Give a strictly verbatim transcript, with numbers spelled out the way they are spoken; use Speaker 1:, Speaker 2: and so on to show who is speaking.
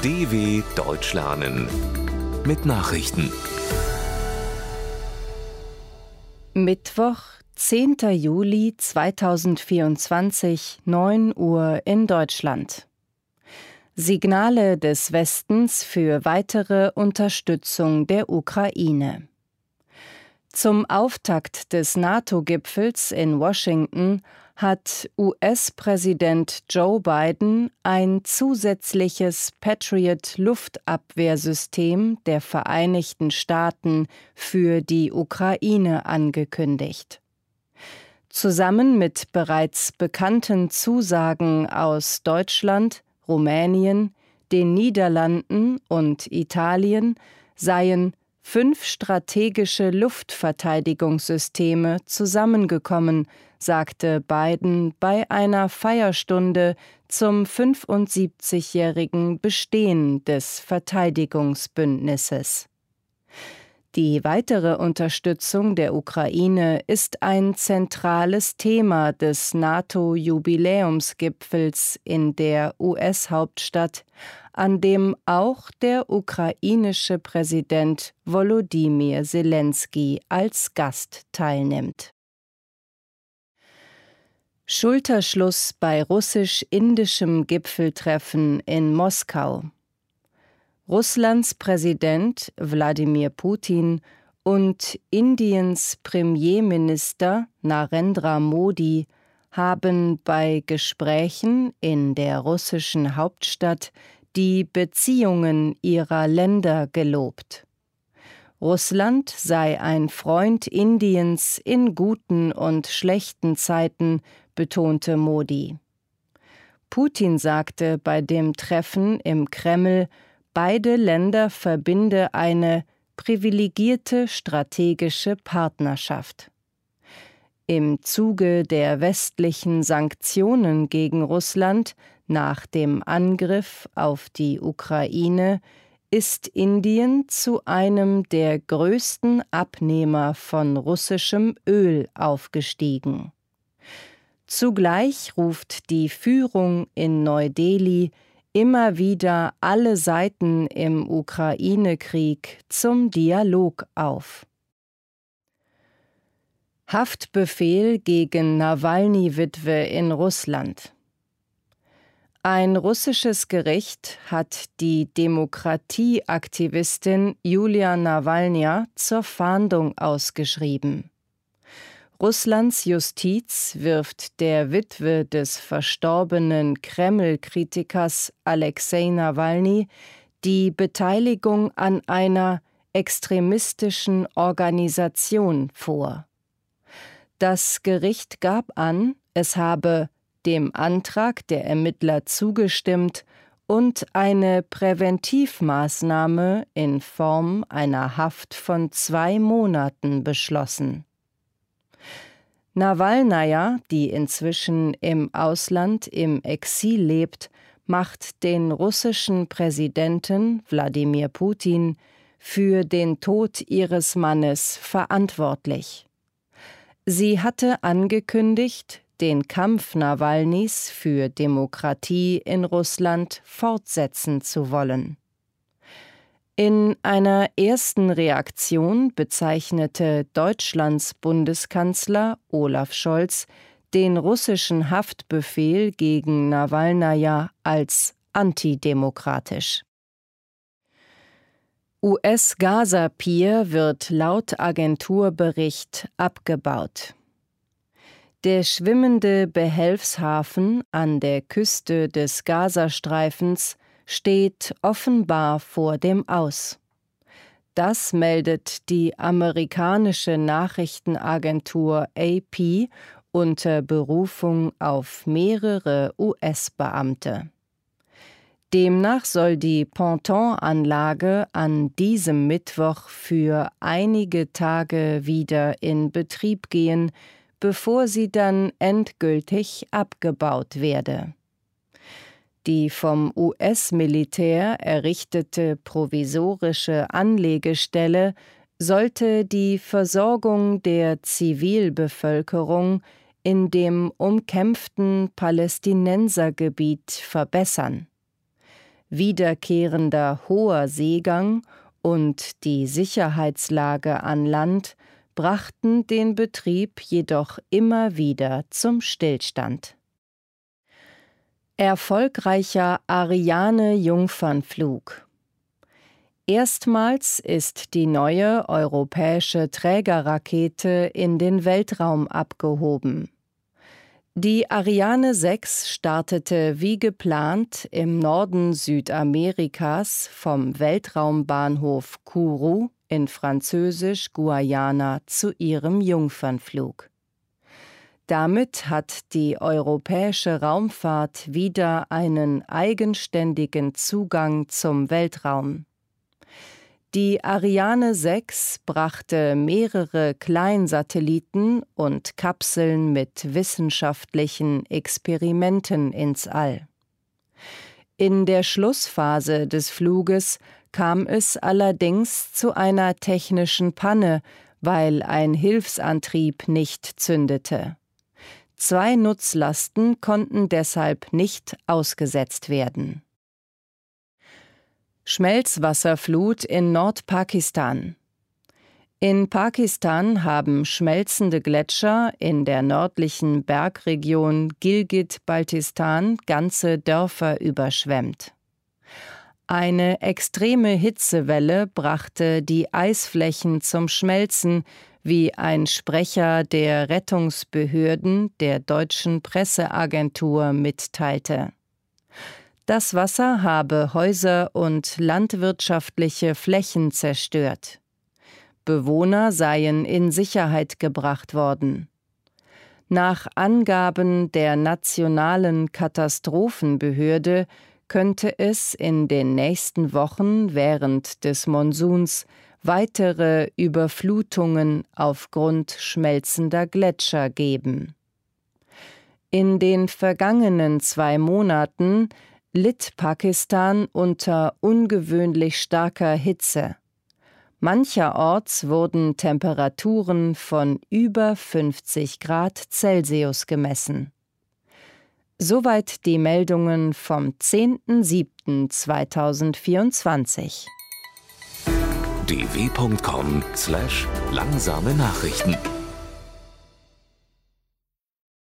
Speaker 1: D W Deutsch lernen mit Nachrichten.
Speaker 2: Mittwoch, zehnter Juli zweitausendvierundzwanzig, neun Uhr in Deutschland. Signale des Westens für weitere Unterstützung der Ukraine. Zum Auftakt des NATO-Gipfels in Washington hat U S-Präsident Joe Biden ein zusätzliches Patriot-Luftabwehrsystem der Vereinigten Staaten für die Ukraine angekündigt. Zusammen mit bereits bekannten Zusagen aus Deutschland, Rumänien, den Niederlanden und Italien seien fünf strategische Luftverteidigungssysteme zusammengekommen, sagte Biden bei einer Feierstunde zum fünfundsiebzigjährigen Bestehen des Verteidigungsbündnisses. Die weitere Unterstützung der Ukraine ist ein zentrales Thema des NATO-Jubiläumsgipfels in der U S-Hauptstadt, an dem auch der ukrainische Präsident Volodymyr Selenskyj als Gast teilnimmt. Schulterschluss bei russisch-indischem Gipfeltreffen in Moskau. Russlands Präsident Wladimir Putin und Indiens Premierminister Narendra Modi haben bei Gesprächen in der russischen Hauptstadt die Beziehungen ihrer Länder gelobt. Russland sei ein Freund Indiens in guten und schlechten Zeiten, betonte Modi. Putin sagte bei dem Treffen im Kreml, beide Länder verbinde eine privilegierte strategische Partnerschaft. Im Zuge der westlichen Sanktionen gegen Russland nach dem Angriff auf die Ukraine ist Indien zu einem der größten Abnehmer von russischem Öl aufgestiegen. Zugleich ruft die Führung in Neu-Delhi immer wieder alle Seiten im Ukraine-Krieg zum Dialog auf. Haftbefehl gegen Nawalny-Witwe in Russland. Ein russisches Gericht hat die Demokratieaktivistin Julia Nawalnja zur Fahndung ausgeschrieben. Russlands Justiz wirft der Witwe des verstorbenen Kreml-Kritikers Alexei Nawalny die Beteiligung an einer extremistischen Organisation vor. Das Gericht gab an, es habe dem Antrag der Ermittler zugestimmt und eine Präventivmaßnahme in Form einer Haft von zwei Monaten beschlossen. Nawalnja, die inzwischen im Ausland im Exil lebt, macht den russischen Präsidenten Wladimir Putin für den Tod ihres Mannes verantwortlich. Sie hatte angekündigt, den Kampf Nawalnys für Demokratie in Russland fortsetzen zu wollen. In einer ersten Reaktion bezeichnete Deutschlands Bundeskanzler Olaf Scholz den russischen Haftbefehl gegen Nawalnja als antidemokratisch. U S-Gaza-Pier wird laut Agenturbericht abgebaut. Der schwimmende Behelfshafen an der Küste des Gazastreifens steht offenbar vor dem Aus. Das meldet die amerikanische Nachrichtenagentur A P unter Berufung auf mehrere U S-Beamte. Demnach soll die Pontonanlage an diesem Mittwoch für einige Tage wieder in Betrieb gehen, bevor sie dann endgültig abgebaut werde. Die vom U S-Militär errichtete provisorische Anlegestelle sollte die Versorgung der Zivilbevölkerung in dem umkämpften Palästinensergebiet verbessern. wiederkehrender hoher Seegang und die Sicherheitslage an Land brachten den Betrieb jedoch immer wieder zum Stillstand. Erfolgreicher Ariane-Jungfernflug. Erstmals ist die neue europäische Trägerrakete in den Weltraum abgehoben. Die Ariane sechs startete wie geplant im Norden Südamerikas vom Weltraumbahnhof Kourou in Französisch-Guayana zu ihrem Jungfernflug. Damit hat die europäische Raumfahrt wieder einen eigenständigen Zugang zum Weltraum. Die Ariane sechs brachte mehrere Kleinsatelliten und Kapseln mit wissenschaftlichen Experimenten ins All. In der Schlussphase des Fluges kam es allerdings zu einer technischen Panne, weil ein Hilfsantrieb nicht zündete. Zwei Nutzlasten konnten deshalb nicht ausgesetzt werden. Schmelzwasserflut in Nordpakistan. In Pakistan haben schmelzende Gletscher in der nördlichen Bergregion Gilgit-Baltistan ganze Dörfer überschwemmt. Eine extreme Hitzewelle brachte die Eisflächen zum Schmelzen, wie ein Sprecher der Rettungsbehörden der deutschen Presseagentur mitteilte. Das Wasser habe Häuser und landwirtschaftliche Flächen zerstört. Bewohner seien in Sicherheit gebracht worden. Nach Angaben der Nationalen Katastrophenbehörde könnte es in den nächsten Wochen während des Monsuns weitere Überflutungen aufgrund schmelzender Gletscher geben. In den vergangenen zwei Monaten litt Pakistan unter ungewöhnlich starker Hitze. Mancherorts wurden Temperaturen von über fünfzig Grad Celsius gemessen. Soweit die Meldungen vom zehnten siebten zweitausendvierundzwanzig.
Speaker 1: d w punkt com slash langsame Nachrichten